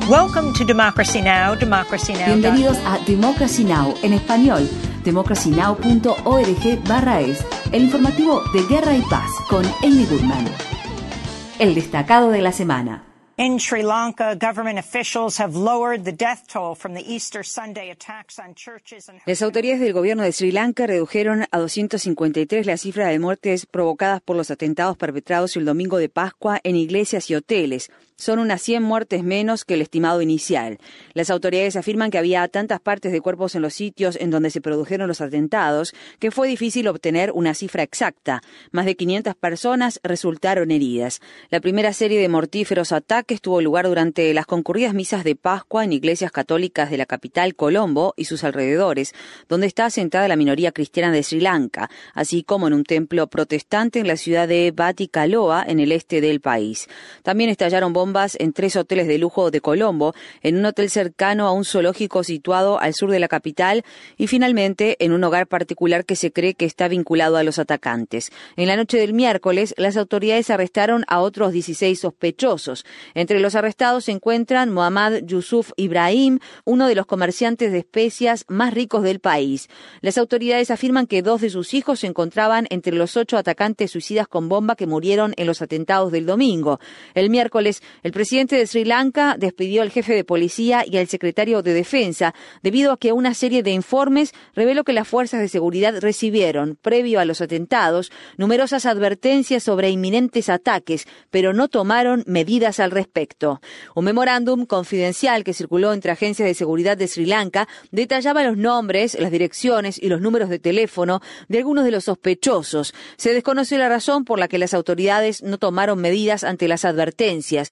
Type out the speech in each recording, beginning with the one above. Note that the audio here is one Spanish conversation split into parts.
Welcome to Democracy Now!, Democracy Now! Bienvenidos a Democracy Now! En español, democracynow.org/es, el informativo de Guerra y Paz con Amy Goodman. El destacado de la semana. In Sri Lanka, government officials have lowered the death toll from the Easter Sunday attacks on churches and... Las autoridades del gobierno de Sri Lanka redujeron a 253 la cifra de muertes provocadas por los atentados perpetrados el domingo de Pascua en iglesias y hoteles. Son unas 100 muertes menos que el estimado inicial. Las autoridades afirman que había tantas partes de cuerpos en los sitios en donde se produjeron los atentados que fue difícil obtener una cifra exacta. Más de 500 personas resultaron heridas. La primera serie de mortíferos ataques tuvo lugar durante las concurridas misas de Pascua en iglesias católicas de la capital Colombo y sus alrededores, donde está asentada la minoría cristiana de Sri Lanka, así como en un templo protestante en la ciudad de Batticaloa, en el este del país. También estallaron bombas en 3 hoteles de lujo de Colombo, en un hotel cercano a un zoológico situado al sur de la capital y finalmente en un hogar particular que se cree que está vinculado a los atacantes. En la noche del miércoles, las autoridades arrestaron a otros 16 sospechosos. Entre los arrestados se encuentran Mohammad Yusuf Ibrahim, uno de los comerciantes de especias más ricos del país. Las autoridades afirman que 2 de sus hijos se encontraban entre los 8 atacantes suicidas con bomba que murieron en los atentados del domingo. El miércoles, el presidente de Sri Lanka despidió al jefe de policía y al secretario de Defensa debido a que una serie de informes reveló que las fuerzas de seguridad recibieron, previo a los atentados, numerosas advertencias sobre inminentes ataques, pero no tomaron medidas al respecto. Un memorándum confidencial que circuló entre agencias de seguridad de Sri Lanka detallaba los nombres, las direcciones y los números de teléfono de algunos de los sospechosos. Se desconoce la razón por la que las autoridades no tomaron medidas ante las advertencias.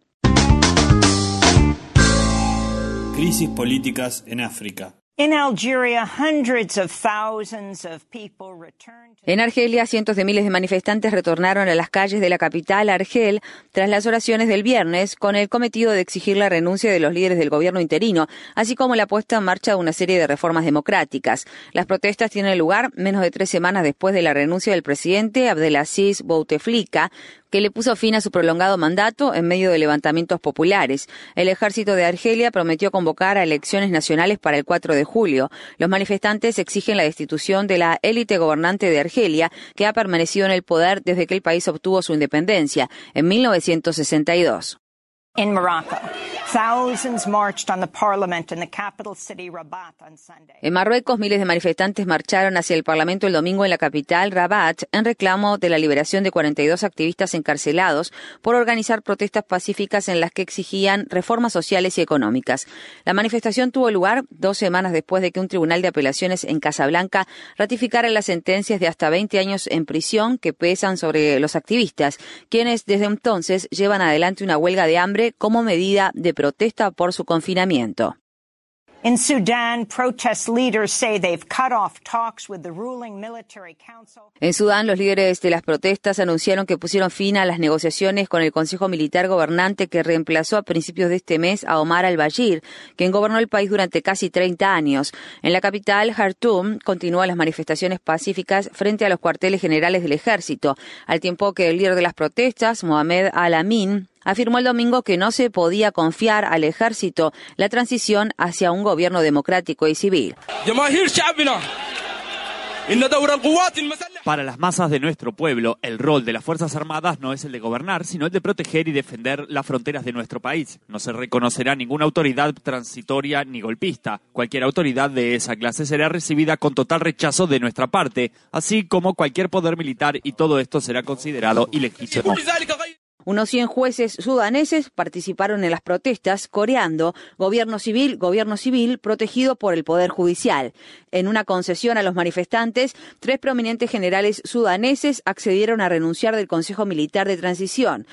Crisis políticas en África. In Algeria, hundreds of thousands of people returned to... En Argelia, cientos de miles de manifestantes retornaron a las calles de la capital, Argel, tras las oraciones del viernes, con el cometido de exigir la renuncia de los líderes del gobierno interino, así como la puesta en marcha de una serie de reformas democráticas. Las protestas tienen lugar menos de 3 semanas después de la renuncia del presidente Abdelaziz Bouteflika, que le puso fin a su prolongado mandato en medio de levantamientos populares. El ejército de Argelia prometió convocar a elecciones nacionales para el 4 de julio. Los manifestantes exigen la destitución de la élite gobernante de Argelia, que ha permanecido en el poder desde que el país obtuvo su independencia en 1962. In Morocco, thousands marched on the parliament in the capital city Rabat on Sunday. En Marruecos, miles de manifestantes marcharon hacia el Parlamento el domingo en la capital, Rabat, en reclamo de la liberación de 42 activistas encarcelados por organizar protestas pacíficas en las que exigían reformas sociales y económicas. La manifestación tuvo lugar 2 semanas después de que un tribunal de apelaciones en Casablanca ratificara las sentencias de hasta 20 años en prisión que pesan sobre los activistas, quienes desde entonces llevan adelante una huelga de hambre como medida de protesta por su confinamiento. In Sudan, protest leaders say they've cut off talks with the ruling military council. En Sudán, los líderes de las protestas anunciaron que pusieron fin a las negociaciones con el Consejo Militar Gobernante que reemplazó a principios de este mes a Omar al-Bashir, quien gobernó el país durante casi 30 años. En la capital, Jartum, continúan las manifestaciones pacíficas frente a los cuarteles generales del ejército, al tiempo que el líder de las protestas, Mohamed Al-Amin, afirmó el domingo que no se podía confiar al ejército la transición hacia un gobierno democrático y civil. Para las masas de nuestro pueblo, el rol de las Fuerzas Armadas no es el de gobernar, sino el de proteger y defender las fronteras de nuestro país. No se reconocerá ninguna autoridad transitoria ni golpista. Cualquier autoridad de esa clase será recibida con total rechazo de nuestra parte, así como cualquier poder militar, y todo esto será considerado ilegítimo. Unos 100 jueces sudaneses participaron en las protestas coreando gobierno civil, protegido por el Poder Judicial. En una concesión a los manifestantes, 3 prominentes generales sudaneses accedieron a renunciar del Consejo Militar de Transición.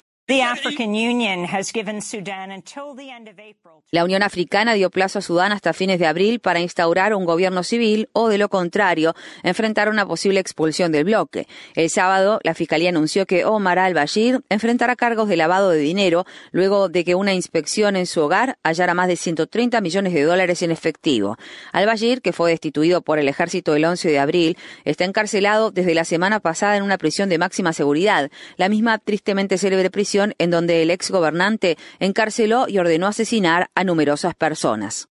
La Unión Africana dio plazo a Sudán hasta fines de abril para instaurar un gobierno civil o, de lo contrario, enfrentar una posible expulsión del bloque. El sábado, la Fiscalía anunció que Omar al-Bashir enfrentará cargos de lavado de dinero luego de que una inspección en su hogar hallara más de $130 millones en efectivo. Al-Bashir, que fue destituido por el ejército el 11 de abril, está encarcelado desde la semana pasada en una prisión de máxima seguridad, la misma tristemente célebre prisión manifestación en donde el ex gobernante encarceló y ordenó asesinar a numerosas personas.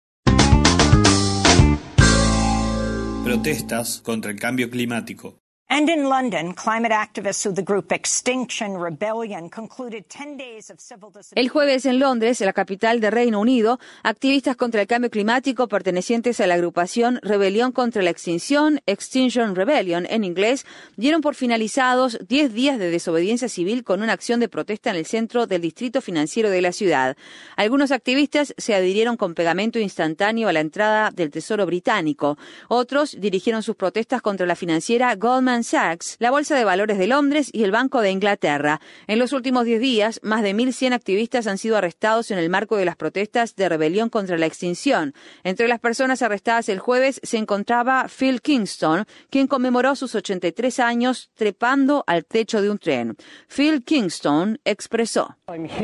Protestas contra el cambio climático. And in London, climate activists of the group Extinction Rebellion concluded 10 days of civil disobedience. El jueves en Londres, la capital de Reino Unido, activistas contra el cambio climático pertenecientes a la agrupación Rebelión contra la Extinción, Extinction Rebellion en inglés, dieron por finalizados 10 días de desobediencia civil con una acción de protesta en el centro del distrito financiero de la ciudad. Algunos activistas se adhirieron con pegamento instantáneo a la entrada del Tesoro británico. Otros dirigieron sus protestas contra la financiera Goldman Sachs, la Bolsa de Valores de Londres y el Banco de Inglaterra. En los últimos 10 días, más de 1.100 activistas han sido arrestados en el marco de las protestas de rebelión contra la extinción. Entre las personas arrestadas el jueves se encontraba Phil Kingston, quien conmemoró sus 83 años trepando al techo de un tren. Phil Kingston expresó: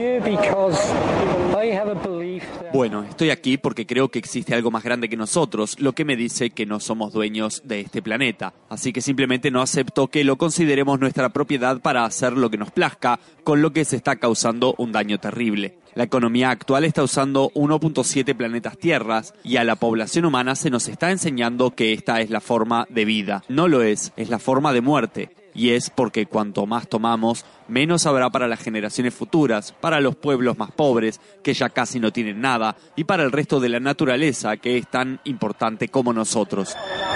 Bueno, estoy aquí porque creo que existe algo más grande que nosotros, lo que me dice que no somos dueños de este planeta. Así que simplemente no acepto que lo consideremos nuestra propiedad para hacer lo que nos plazca, con lo que se está causando un daño terrible. La economía actual está usando 1.7 planetas tierras y a la población humana se nos está enseñando que esta es la forma de vida. No lo es la forma de muerte. Y es porque cuanto más tomamos, menos habrá para las generaciones futuras, para los pueblos más pobres, que ya casi no tienen nada, y para el resto de la naturaleza, que es tan importante como nosotros.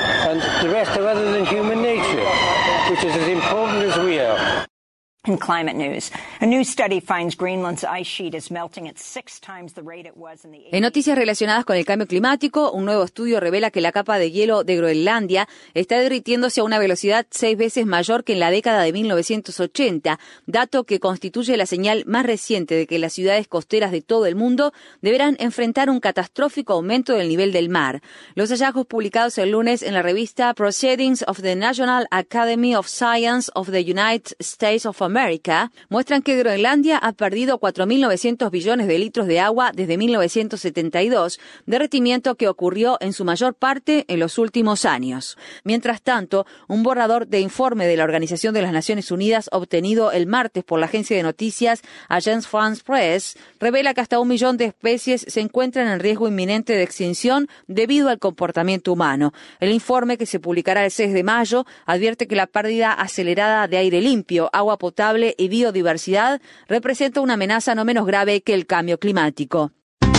In climate news, a new study finds Greenland's ice sheet is melting at 6 times the rate it was in the 80s. En noticias relacionadas con el cambio climático, un nuevo estudio revela que la capa de hielo de Groenlandia está derritiéndose a una velocidad 6 veces mayor que en la década de 1980, dato que constituye la señal más reciente de que las ciudades costeras de todo el mundo deberán enfrentar un catastrófico aumento del nivel del mar. Los hallazgos publicados el lunes en la revista Proceedings of the National Academy of Science of the United States of America muestran que Groenlandia ha perdido 4.900 billones de litros de agua desde 1972, derretimiento que ocurrió en su mayor parte en los últimos años. Mientras tanto, un borrador de informe de la Organización de las Naciones Unidas obtenido el martes por la agencia de noticias Agence France Presse revela que hasta 1 millón de especies se encuentran en riesgo inminente de extinción debido al comportamiento humano. El informe, que se publicará el 6 de mayo, advierte que la pérdida acelerada de aire limpio, agua potable y biodiversidad representa una amenaza no menos grave que el cambio climático.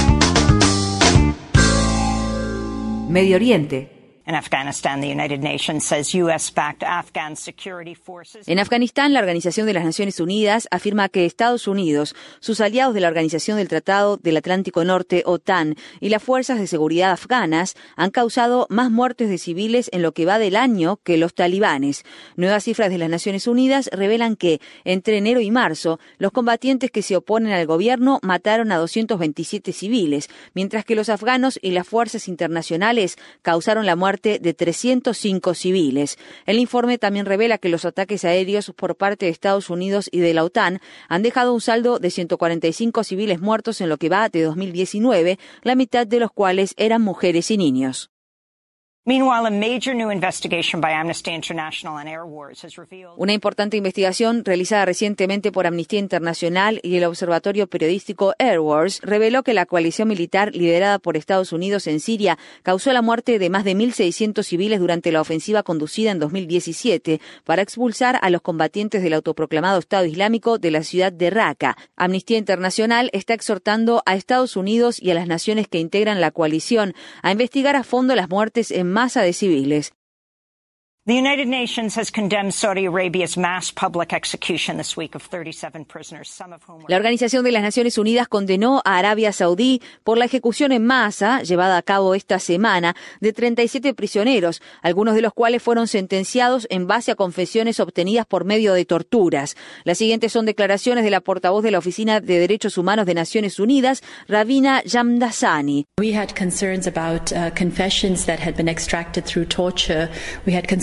Medio Oriente. In Afghanistan, the United Nations says U.S.-backed Afghan security forces. En Afganistán, la Organización de las Naciones Unidas afirma que Estados Unidos, sus aliados de la Organización del Tratado del Atlántico Norte, OTAN, y las fuerzas de seguridad afganas han causado más muertes de civiles en lo que va del año que los talibanes. Nuevas cifras de las Naciones Unidas revelan que, entre enero y marzo, los combatientes que se oponen al gobierno mataron a 227 civiles, mientras que los afganos y las fuerzas internacionales causaron la muerte de 305 civiles. El informe también revela que los ataques aéreos por parte de Estados Unidos y de la OTAN han dejado un saldo de 145 civiles muertos en lo que va de 2019, la mitad de los cuales eran mujeres y niños. Meanwhile, a major new investigation by Amnesty International on air wars has revealed. Una importante investigación realizada recientemente por Amnistía Internacional y el observatorio periodístico Air Wars reveló que la coalición militar liderada por Estados Unidos en Siria causó la muerte de más de 1.600 civiles durante la ofensiva conducida en 2017 para expulsar a los combatientes del autoproclamado Estado Islámico de la ciudad de Raqqa. Amnistía Internacional está exhortando a Estados Unidos y a las naciones que integran la coalición a investigar a fondo las muertes en masa de civiles. The United Nations has condemned Saudi Arabia's mass public execution this week of 37 prisoners, some of whom were... La Organización de las Naciones Unidas condenó a Arabia Saudí por la ejecución en masa llevada a cabo esta semana de 37 prisioneros, algunos de los cuales fueron sentenciados en base a confesiones obtenidas por medio de torturas. Las siguientes son declaraciones de la portavoz de la Oficina de Derechos Humanos de Naciones Unidas, Ravina Jamdasani. We had concerns about confessions that had been extracted through torture. We had concerns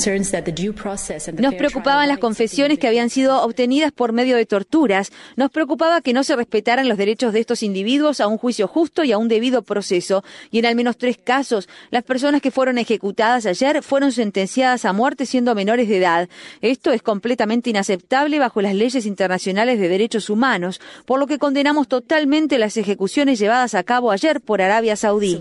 Nos preocupaban las confesiones que habían sido obtenidas por medio de torturas. Nos preocupaba que no se respetaran los derechos de estos individuos a un juicio justo y a un debido proceso. Y en al menos 3 casos, las personas que fueron ejecutadas ayer fueron sentenciadas a muerte siendo menores de edad. Esto es completamente inaceptable bajo las leyes internacionales de derechos humanos, por lo que condenamos totalmente las ejecuciones llevadas a cabo ayer por Arabia Saudí.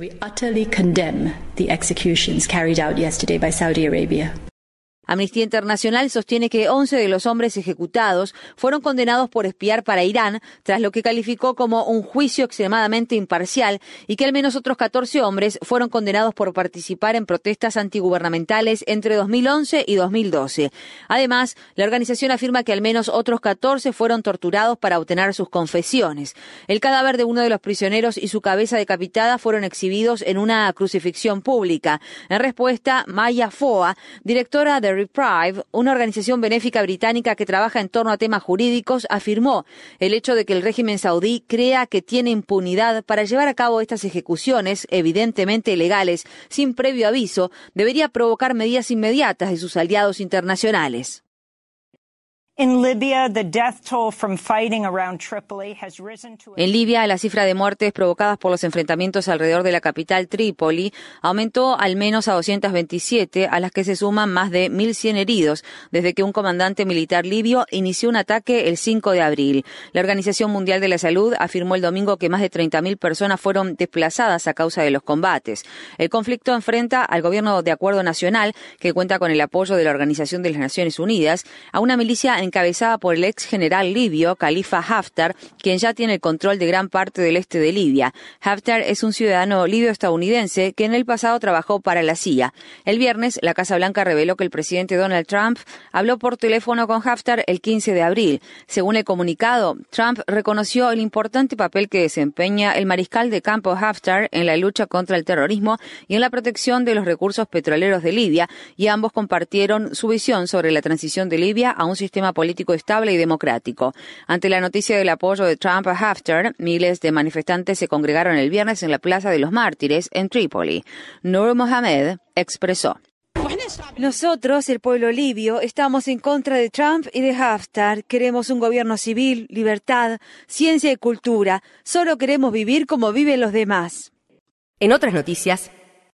Amnistía Internacional sostiene que 11 de los hombres ejecutados fueron condenados por espiar para Irán, tras lo que calificó como un juicio extremadamente imparcial, y que al menos otros 14 hombres fueron condenados por participar en protestas antigubernamentales entre 2011 y 2012. Además, la organización afirma que al menos otros 14 fueron torturados para obtener sus confesiones. El cadáver de uno de los prisioneros y su cabeza decapitada fueron exhibidos en una crucifixión pública. En respuesta, Maya Foa, directora de Reprieve, una organización benéfica británica que trabaja en torno a temas jurídicos, afirmó: el hecho de que el régimen saudí crea que tiene impunidad para llevar a cabo estas ejecuciones, evidentemente ilegales, sin previo aviso, debería provocar medidas inmediatas de sus aliados internacionales. En Libia, la cifra de muertes provocadas por los enfrentamientos alrededor de la capital Trípoli aumentó al menos a 227, a las que se suman más de 1.100 heridos, desde que un comandante militar libio inició un ataque el 5 de abril. La Organización Mundial de la Salud afirmó el domingo que más de 30.000 personas fueron desplazadas a causa de los combates. El conflicto enfrenta al gobierno de acuerdo nacional, que cuenta con el apoyo de la Organización de las Naciones Unidas, a una milicia encabezada por el ex general libio Khalifa Haftar, quien ya tiene el control de gran parte del este de Libia. Haftar es un ciudadano libio-estadounidense que en el pasado trabajó para la CIA. El viernes, la Casa Blanca reveló que el presidente Donald Trump habló por teléfono con Haftar el 15 de abril. Según el comunicado, Trump reconoció el importante papel que desempeña el mariscal de campo Haftar en la lucha contra el terrorismo y en la protección de los recursos petroleros de Libia, y ambos compartieron su visión sobre la transición de Libia a un sistema político estable y democrático. Ante la noticia del apoyo de Trump a Haftar, miles de manifestantes se congregaron el viernes en la Plaza de los Mártires en Trípoli. Nur Mohamed expresó: nosotros, el pueblo libio, estamos en contra de Trump y de Haftar. Queremos un gobierno civil, libertad, ciencia y cultura. Solo queremos vivir como viven los demás. En otras noticias,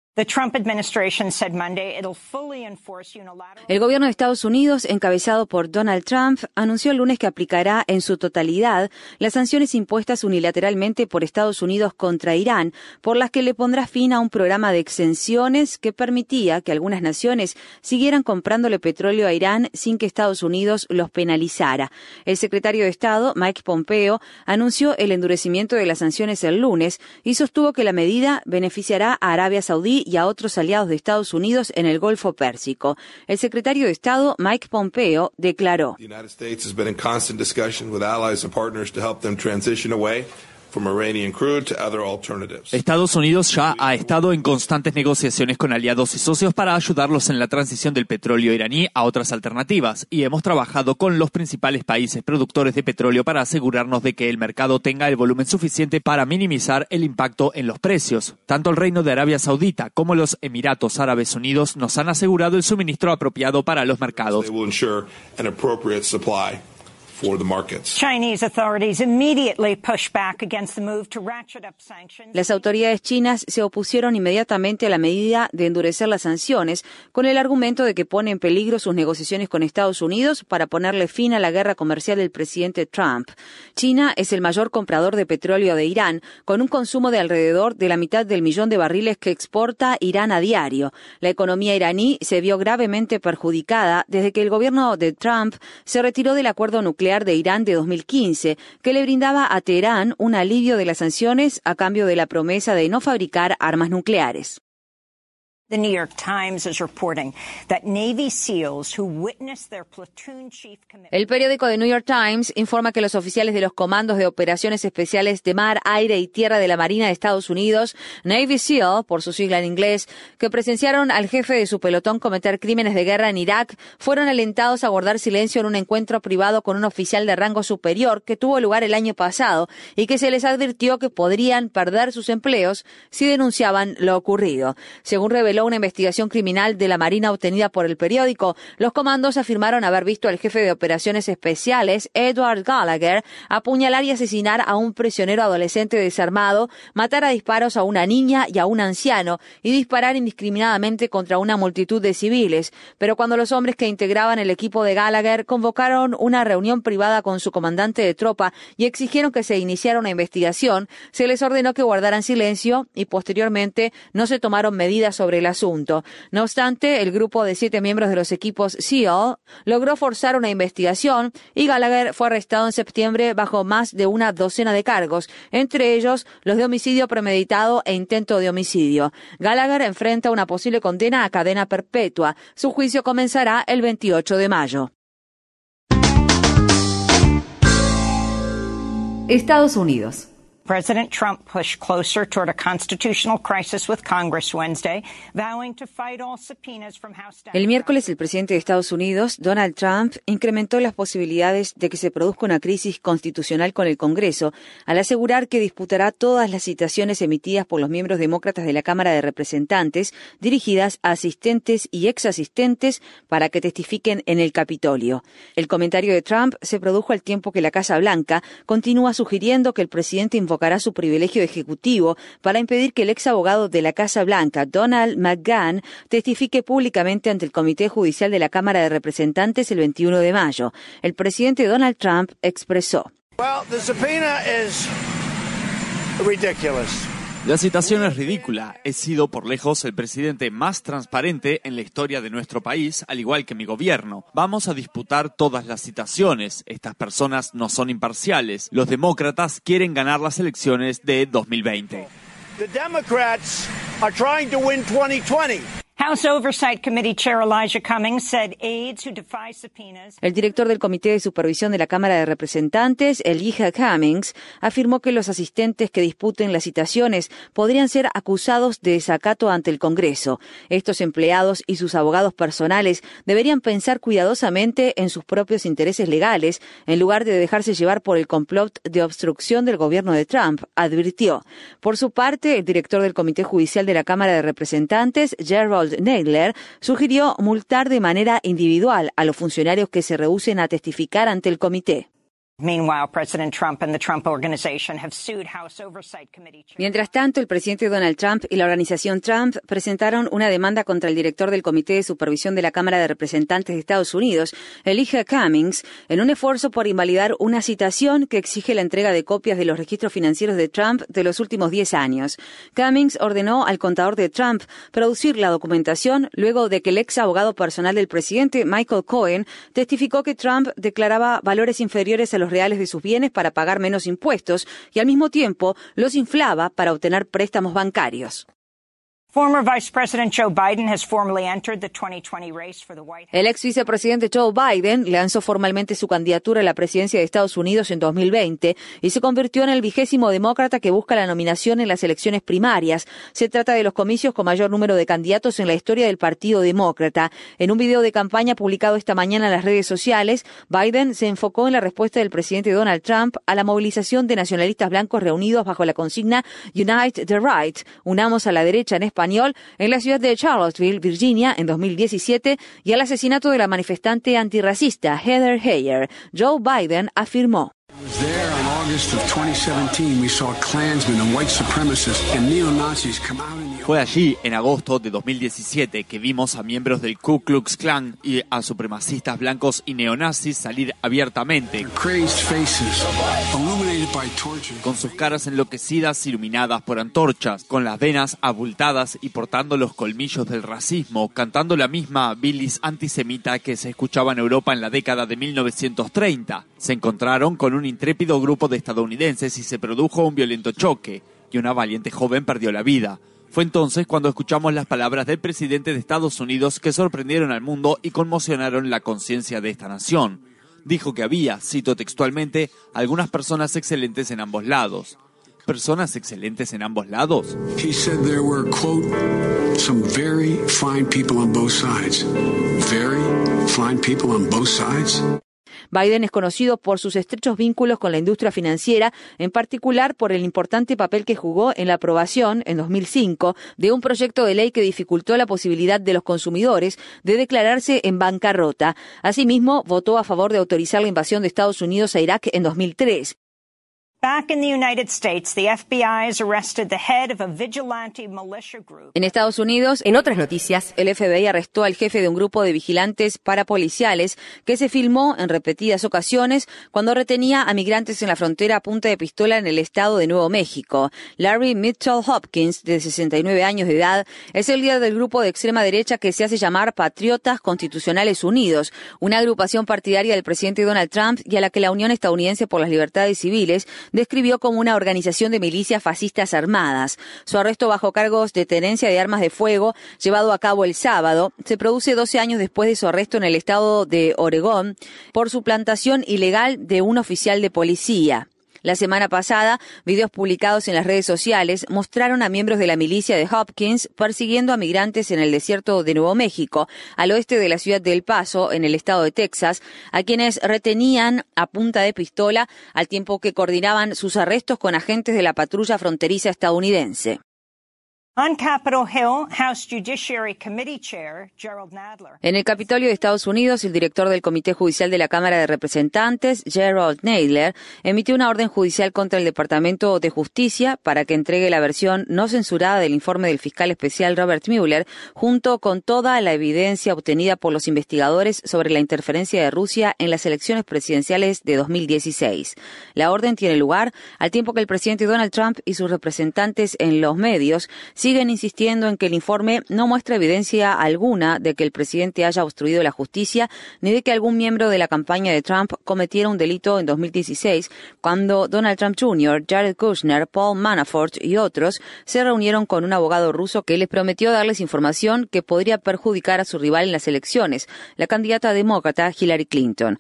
el gobierno de Estados Unidos, encabezado por Donald Trump, anunció el lunes que aplicará en su totalidad las sanciones impuestas unilateralmente por Estados Unidos contra Irán, por las que le pondrá fin a un programa de exenciones que permitía que algunas naciones siguieran comprándole petróleo a Irán sin que Estados Unidos los penalizara. El secretario de Estado, Mike Pompeo, anunció el endurecimiento de las sanciones el lunes y sostuvo que la medida beneficiará a Arabia Saudí y a otros aliados de Estados Unidos en el Golfo Pérsico. El secretario de Estado, Mike Pompeo, declaró: Estados Unidos ya ha estado en constantes negociaciones con aliados y socios para ayudarlos en la transición del petróleo iraní a otras alternativas, y hemos trabajado con los principales países productores de petróleo para asegurarnos de que el mercado tenga el volumen suficiente para minimizar el impacto en los precios. Tanto el Reino de Arabia Saudita como los Emiratos Árabes Unidos nos han asegurado el suministro apropiado para los mercados. Las autoridades chinas se opusieron inmediatamente a la medida de endurecer las sanciones, con el argumento de que pone en peligro sus negociaciones con Estados Unidos para ponerle fin a la guerra comercial del presidente Trump. China es el mayor comprador de petróleo de Irán, con un consumo de alrededor de la mitad del millón de barriles que exporta Irán a diario. La economía iraní se vio gravemente perjudicada desde que el gobierno de Trump se retiró del acuerdo nuclear de Irán de 2015, que le brindaba a Teherán un alivio de las sanciones a cambio de la promesa de no fabricar armas nucleares. The New York Times is reporting that Navy SEALs who witnessed their platoon chief commit. El periódico The New York Times informa que los oficiales de los comandos de operaciones especiales de mar, aire y tierra de la Marina de Estados Unidos, Navy SEAL, por su sigla en inglés, que presenciaron al jefe de su pelotón cometer crímenes de guerra en Irak, fueron alentados a guardar silencio en un encuentro privado con un oficial de rango superior que tuvo lugar el año pasado y que se les advirtió que podrían perder sus empleos si denunciaban lo ocurrido. Según reveló reveló una investigación criminal de la Marina obtenida por el periódico. Los comandos afirmaron haber visto al jefe de operaciones especiales, Edward Gallagher, apuñalar y asesinar a un prisionero adolescente desarmado, matar a disparos a una niña y a un anciano y disparar indiscriminadamente contra una multitud de civiles. Pero cuando los hombres que integraban el equipo de Gallagher convocaron una reunión privada con su comandante de tropa y exigieron que se iniciara una investigación, se les ordenó que guardaran silencio y posteriormente no se tomaron medidas sobre el asunto. No obstante, el grupo de 7 miembros de los equipos SEAL logró forzar una investigación y Gallagher fue arrestado en septiembre bajo más de una docena de cargos, entre ellos los de homicidio premeditado e intento de homicidio. Gallagher enfrenta una posible condena a cadena perpetua. Su juicio comenzará el 28 de mayo. Estados Unidos. President Trump pushed closer toward a constitutional crisis with Congress Wednesday, vowing to fight all subpoenas from House Democrats. El miércoles, el presidente de Estados Unidos, Donald Trump, incrementó las posibilidades de que se produzca una crisis constitucional con el Congreso, al asegurar que disputará todas las citaciones emitidas por los miembros demócratas de la Cámara de Representantes dirigidas a asistentes y exasistentes para que testifiquen en el Capitolio. El comentario de Trump se produjo al tiempo que la Casa Blanca continúa sugiriendo que el presidente invocará su privilegio ejecutivo para impedir que el ex abogado de la Casa Blanca, Donald McGahn, testifique públicamente ante el Comité Judicial de la Cámara de Representantes el 21 de mayo. El presidente Donald Trump expresó: La citación es ridícula. He sido por lejos el presidente más transparente en la historia de nuestro país, al igual que mi gobierno. Vamos a disputar todas las citaciones. Estas personas no son imparciales. Los demócratas quieren ganar las elecciones de 2020. The Democrats are trying to win 2020. House Oversight Committee Chair Elijah Cummings said aides who defy subpoenas. El director del Comité de Supervisión de la Cámara de Representantes, Elijah Cummings, afirmó que los asistentes que disputen las citaciones podrían ser acusados de desacato ante el Congreso. Estos empleados y sus abogados personales deberían pensar cuidadosamente en sus propios intereses legales en lugar de dejarse llevar por el complot de obstrucción del gobierno de Trump, advirtió. Por su parte, el director del Comité Judicial de la Cámara de Representantes, Gerald Nadler, sugirió multar de manera individual a los funcionarios que se rehúsen a testificar ante el comité. Mientras tanto, el presidente Donald Trump y la organización Trump presentaron una demanda contra el director del Comité de Supervisión de la Cámara de Representantes de Estados Unidos, Elijah Cummings, en un esfuerzo por invalidar una citación que exige la entrega de copias de los registros financieros de Trump de los últimos 10 años. Cummings ordenó al contador de Trump producir la documentación luego de que el ex abogado personal del presidente, Michael Cohen, testificó que Trump declaraba valores inferiores a los reales de sus bienes para pagar menos impuestos y al mismo tiempo los inflaba para obtener préstamos bancarios. El ex vicepresidente Joe Biden lanzó formalmente su candidatura a la presidencia de Estados Unidos en 2020 y se convirtió en el 20º demócrata que busca la nominación en las elecciones primarias. Se trata de los comicios con mayor número de candidatos en la historia del Partido Demócrata. En un video de campaña publicado esta mañana en las redes sociales, Biden se enfocó en la respuesta del presidente Donald Trump a la movilización de nacionalistas blancos reunidos bajo la consigna Unite the Right, unamos a la derecha en español, en la ciudad de Charlottesville, Virginia, en 2017, y al asesinato de la manifestante antirracista Heather Heyer. Joe Biden afirmó: Fue allí, en agosto de 2017, que vimos a miembros del Ku Klux Klan y a supremacistas blancos y neonazis salir abiertamente, con sus caras enloquecidas iluminadas por antorchas, con las venas abultadas y portando los colmillos del racismo, cantando la misma bilis antisemita que se escuchaba en Europa en la década de 1930. Se encontraron con un intrépido grupo de estadounidenses y se produjo un violento choque, y una valiente joven perdió la vida. Fue entonces cuando escuchamos las palabras del presidente de Estados Unidos que sorprendieron al mundo y conmocionaron la conciencia de esta nación. Dijo que había, cito textualmente, algunas personas excelentes en ambos lados. ¿Personas excelentes en ambos lados? He said there were, quote, some very fine people on both sides. Very fine people on both sides. Biden es conocido por sus estrechos vínculos con la industria financiera, en particular por el importante papel que jugó en la aprobación, en 2005, de un proyecto de ley que dificultó la posibilidad de los consumidores de declararse en bancarrota. Asimismo, votó a favor de autorizar la invasión de Estados Unidos a Irak en 2003. En Estados Unidos, en otras noticias, el FBI arrestó al jefe de un grupo de vigilantes parapoliciales que se filmó en repetidas ocasiones cuando retenía a migrantes en la frontera a punta de pistola en el estado de Nuevo México. Larry Mitchell Hopkins, de 69 años de edad, es el líder del grupo de extrema derecha que se hace llamar Patriotas Constitucionales Unidos, una agrupación partidaria del presidente Donald Trump y a la que la Unión Estadounidense por las Libertades Civiles describió como una organización de milicias fascistas armadas. Su arresto bajo cargos de tenencia de armas de fuego, llevado a cabo el sábado, se produce 12 años después de su arresto en el estado de Oregón por suplantación ilegal de un oficial de policía. La semana pasada, videos publicados en las redes sociales mostraron a miembros de la milicia de Hopkins persiguiendo a migrantes en el desierto de Nuevo México, al oeste de la ciudad de El Paso, en el estado de Texas, a quienes retenían a punta de pistola al tiempo que coordinaban sus arrestos con agentes de la patrulla fronteriza estadounidense. On Capitol Hill, House Judiciary Committee Chair Gerald Nadler. En el Capitolio de Estados Unidos, el director del Comité Judicial de la Cámara de Representantes, Gerald Nadler, emitió una orden judicial contra el Departamento de Justicia para que entregue la versión no censurada del informe del fiscal especial Robert Mueller, junto con toda la evidencia obtenida por los investigadores sobre la interferencia de Rusia en las elecciones presidenciales de 2016. La orden tiene lugar al tiempo que el presidente Donald Trump y sus representantes en los medios siguen insistiendo en que el informe no muestra evidencia alguna de que el presidente haya obstruido la justicia ni de que algún miembro de la campaña de Trump cometiera un delito en 2016, cuando Donald Trump Jr., Jared Kushner, Paul Manafort y otros se reunieron con un abogado ruso que les prometió darles información que podría perjudicar a su rival en las elecciones, la candidata demócrata Hillary Clinton.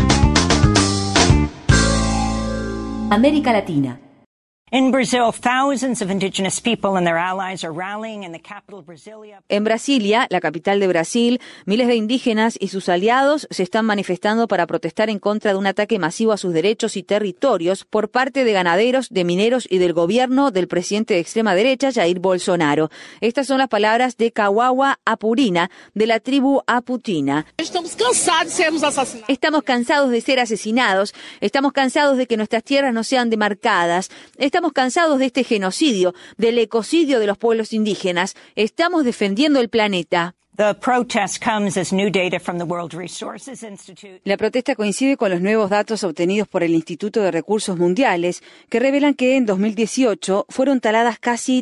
América Latina. In Brazil, thousands of indigenous people and their allies are rallying in the capital Brasilia. En Brasilia, la capital de Brasil, miles de indígenas y sus aliados se están manifestando para protestar en contra de un ataque masivo a sus derechos y territorios por parte de ganaderos, de mineros y del gobierno del presidente de extrema derecha, Jair Bolsonaro. Estas son las palabras de Kawawa Apurina, de la tribu Aputina. Estamos cansados de sermos asesinados. Estamos cansados de ser asesinados, estamos cansados de que nuestras tierras no sean demarcadas, estamos cansados de este genocidio, del ecocidio de los pueblos indígenas. Estamos defendiendo el planeta. The protest comes as new data from the World Resources Institute. La protesta coincide con los nuevos datos obtenidos por el Instituto de Recursos Mundiales, que revelan que en 2018 fueron taladas casi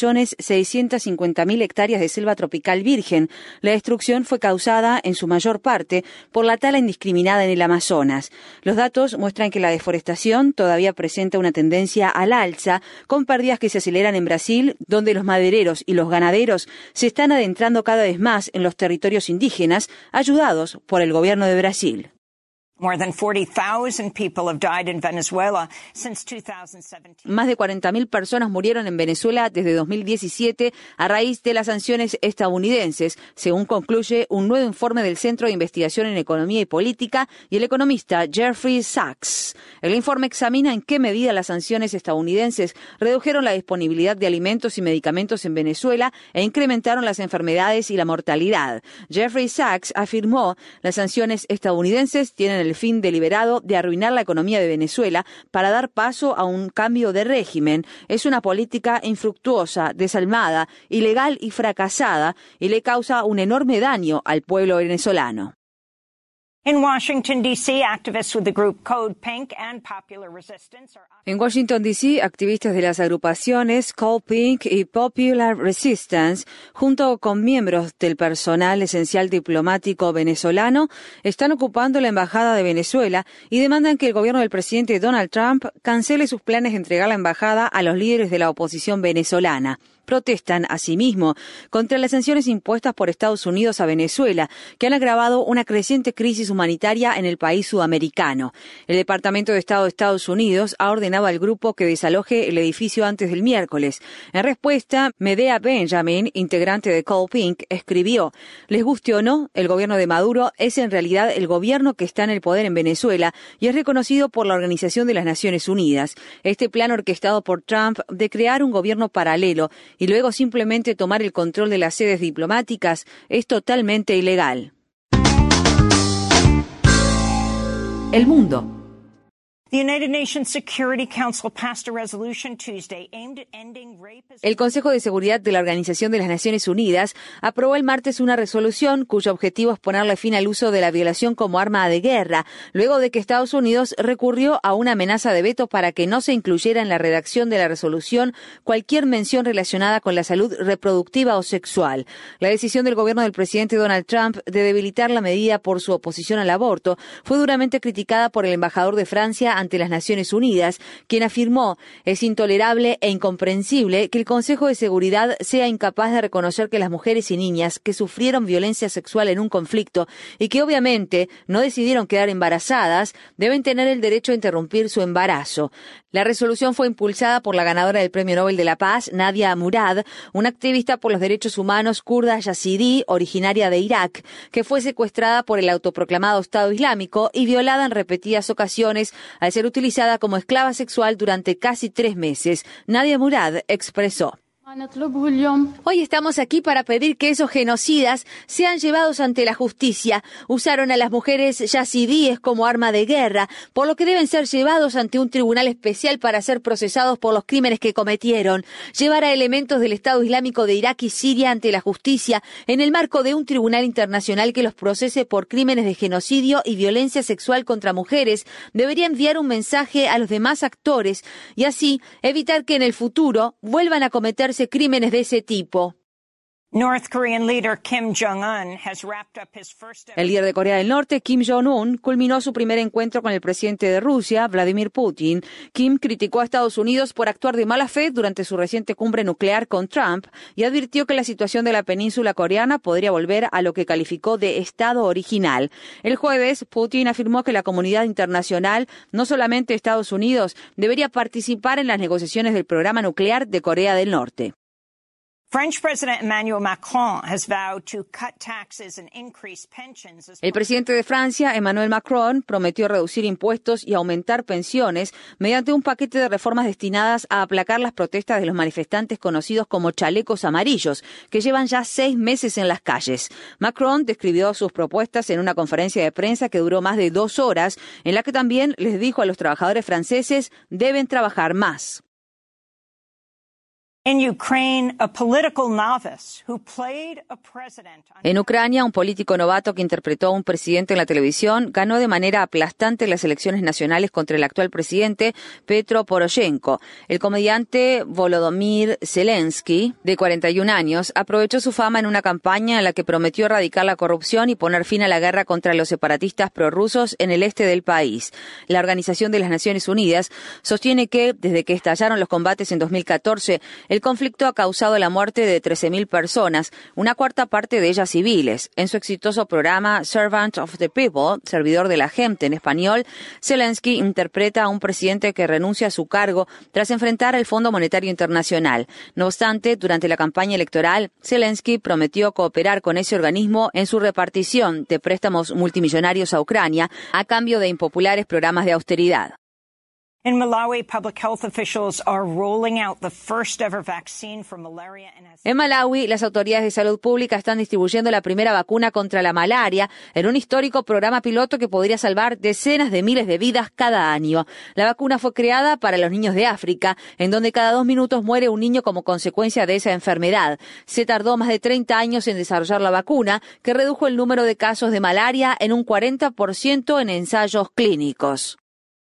3.650.000 hectáreas de selva tropical virgen. La destrucción fue causada, en su mayor parte, por la tala indiscriminada en el Amazonas. Los datos muestran que la deforestación todavía presenta una tendencia al alza, con pérdidas que se aceleran en Brasil, donde los madereros y los ganaderos se están adentrando cada vez más en los territorios indígenas, ayudados por el gobierno de Brasil. More than 40,000 people have died in Venezuela since 2017. Más de 40.000 personas murieron en Venezuela desde 2017 a raíz de las sanciones estadounidenses, según concluye un nuevo informe del Centro de Investigación en Economía y Política y el economista Jeffrey Sachs. El informe examina en qué medida las sanciones estadounidenses redujeron la disponibilidad de alimentos y medicamentos en Venezuela e incrementaron las enfermedades y la mortalidad. Jeffrey Sachs afirmó: las sanciones estadounidenses tienen el fin deliberado de arruinar la economía de Venezuela para dar paso a un cambio de régimen. Es una política infructuosa, desalmada, ilegal y fracasada, y le causa un enorme daño al pueblo venezolano. In Washington, D.C., activists with the group Code Pink and Popular Resistance are... En Washington, D.C., activistas de las agrupaciones Code Pink y Popular Resistance, junto con miembros del personal esencial diplomático venezolano, están ocupando la embajada de Venezuela y demandan que el gobierno del presidente Donald Trump cancele sus planes de entregar la embajada a los líderes de la oposición venezolana. protestan asimismo contra las sanciones impuestas por Estados Unidos a Venezuela, que han agravado una creciente crisis humanitaria en el país sudamericano. El Departamento de Estado de Estados Unidos ha ordenado al grupo que desaloje el edificio antes del miércoles. En respuesta, Medea Benjamin, integrante de Call Pink, escribió: «Les guste o no, el gobierno de Maduro es en realidad el gobierno que está en el poder en Venezuela y es reconocido por la Organización de las Naciones Unidas. Este plan orquestado por Trump de crear un gobierno paralelo y luego simplemente tomar el control de las sedes diplomáticas es totalmente ilegal». El mundo. El Consejo de Seguridad de la Organización de las Naciones Unidas aprobó el martes una resolución cuyo objetivo es ponerle fin al uso de la violación como arma de guerra, luego de que Estados Unidos recurrió a una amenaza de veto para que no se incluyera en la redacción de la resolución cualquier mención relacionada con la salud reproductiva o sexual. La decisión del gobierno del presidente Donald Trump de debilitar la medida por su oposición al aborto fue duramente criticada por el embajador de Francia ante las Naciones Unidas, quien afirmó: «Es intolerable e incomprensible que el Consejo de Seguridad sea incapaz de reconocer que las mujeres y niñas que sufrieron violencia sexual en un conflicto y que obviamente no decidieron quedar embarazadas deben tener el derecho a interrumpir su embarazo». La resolución fue impulsada por la ganadora del Premio Nobel de la Paz, Nadia Murad, una activista por los derechos humanos kurda yazidí, originaria de Irak, que fue secuestrada por el autoproclamado Estado Islámico y violada en repetidas ocasiones al ser utilizada como esclava sexual durante casi 3 meses. Nadia Murad expresó: «Hoy estamos aquí para pedir que esos genocidas sean llevados ante la justicia. Usaron a las mujeres yazidíes como arma de guerra, por lo que deben ser llevados ante un tribunal especial para ser procesados por los crímenes que cometieron. Llevar a elementos del Estado Islámico de Irak y Siria ante la justicia en el marco de un tribunal internacional que los procese por crímenes de genocidio y violencia sexual contra mujeres debería enviar un mensaje a los demás actores y así evitar que en el futuro vuelvan a cometerse crímenes de ese tipo». El líder de Corea del Norte, Kim Jong-un, culminó su primer encuentro con el presidente de Rusia, Vladimir Putin. Kim criticó a Estados Unidos por actuar de mala fe durante su reciente cumbre nuclear con Trump y advirtió que la situación de la península coreana podría volver a lo que calificó de estado original. El jueves, Putin afirmó que la comunidad internacional, no solamente Estados Unidos, debería participar en las negociaciones del programa nuclear de Corea del Norte. El presidente de Francia, Emmanuel Macron, prometió reducir impuestos y aumentar pensiones mediante un paquete de reformas destinadas a aplacar las protestas de los manifestantes conocidos como chalecos amarillos, que llevan ya 6 meses en las calles. Macron describió sus propuestas en una conferencia de prensa que duró más de 2 horas, en la que también les dijo a los trabajadores franceses: deben trabajar más. En Ucrania, un político novato que interpretó a un presidente en la televisión ganó de manera aplastante las elecciones nacionales contra el actual presidente Petro Poroshenko. El comediante Volodymyr Zelensky, de 41 años, aprovechó su fama en una campaña en la que prometió erradicar la corrupción y poner fin a la guerra contra los separatistas prorrusos en el este del país. La Organización de las Naciones Unidas sostiene que, desde que estallaron los combates en 2014, el conflicto ha causado la muerte de 13.000 personas, una cuarta parte de ellas civiles. En su exitoso programa Servant of the People, servidor de la gente en español, Zelensky interpreta a un presidente que renuncia a su cargo tras enfrentar al Fondo Monetario Internacional. No obstante, durante la campaña electoral, Zelensky prometió cooperar con ese organismo en su repartición de préstamos multimillonarios a Ucrania a cambio de impopulares programas de austeridad. In Malawi, public health officials are rolling out the first ever vaccine for malaria. En Malawi, las autoridades de salud pública están distribuyendo la primera vacuna contra la malaria en un histórico programa piloto que podría salvar decenas de miles de vidas cada año. La vacuna fue creada para los niños de África, en donde cada 2 minutos muere un niño como consecuencia de esa enfermedad. Se tardó más de 30 años en desarrollar la vacuna, que redujo el número de casos de malaria en un 40% en ensayos clínicos.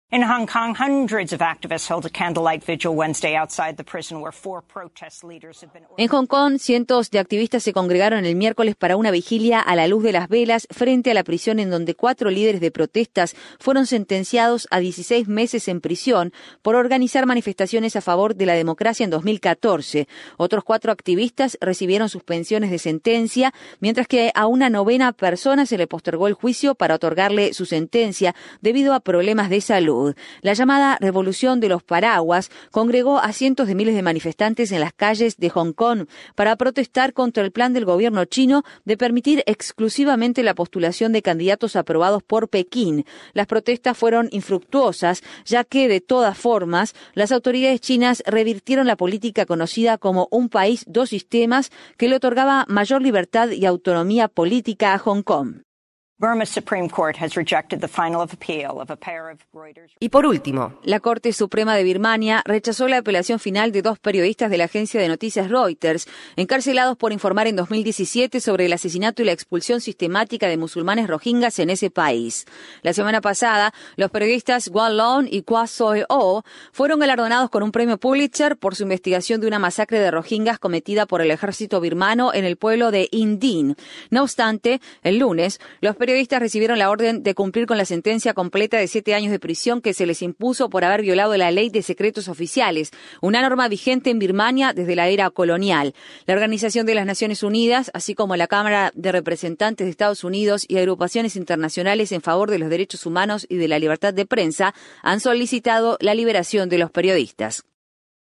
In Hong Kong, hundreds of activists held a candlelight vigil Wednesday outside the prison where 4 protest leaders have been... En Hong Kong, cientos de activistas se congregaron el miércoles para una vigilia a la luz de las velas frente a la prisión en donde 4 líderes de protestas fueron sentenciados a 16 meses en prisión por organizar manifestaciones a favor de la democracia en 2014. Otros 4 activistas recibieron suspensiones de sentencia, mientras que a una 9ª persona se le postergó el juicio para otorgarle su sentencia debido a problemas de salud. La llamada Revolución de los Paraguas congregó a cientos de miles de manifestantes en las calles de Hong Kong para protestar contra el plan del gobierno chino de permitir exclusivamente la postulación de candidatos aprobados por Pekín. Las protestas fueron infructuosas, ya que, de todas formas, las autoridades chinas revirtieron la política conocida como un país, 2 sistemas, que le otorgaba mayor libertad y autonomía política a Hong Kong. Burma's Supreme Court has rejected the final appeal of a pair of Reuters. Y por último, la Corte Suprema de Birmania rechazó la apelación final de 2 periodistas de la agencia de noticias Reuters, encarcelados por informar en 2017 sobre el asesinato y la expulsión sistemática de musulmanes rohingyas en ese país. La semana pasada, los periodistas Guan Long y Kwa Soe Oh fueron galardonados con un premio Pulitzer por su investigación de una masacre de rohingyas cometida por el ejército birmano en el pueblo de Indin. No obstante, el lunes, los periodistas recibieron la orden de cumplir con la sentencia completa de 7 años de prisión que se les impuso por haber violado la ley de secretos oficiales, una norma vigente en Birmania desde la era colonial. La Organización de las Naciones Unidas, así como la Cámara de Representantes de Estados Unidos y agrupaciones internacionales en favor de los derechos humanos y de la libertad de prensa, han solicitado la liberación de los periodistas.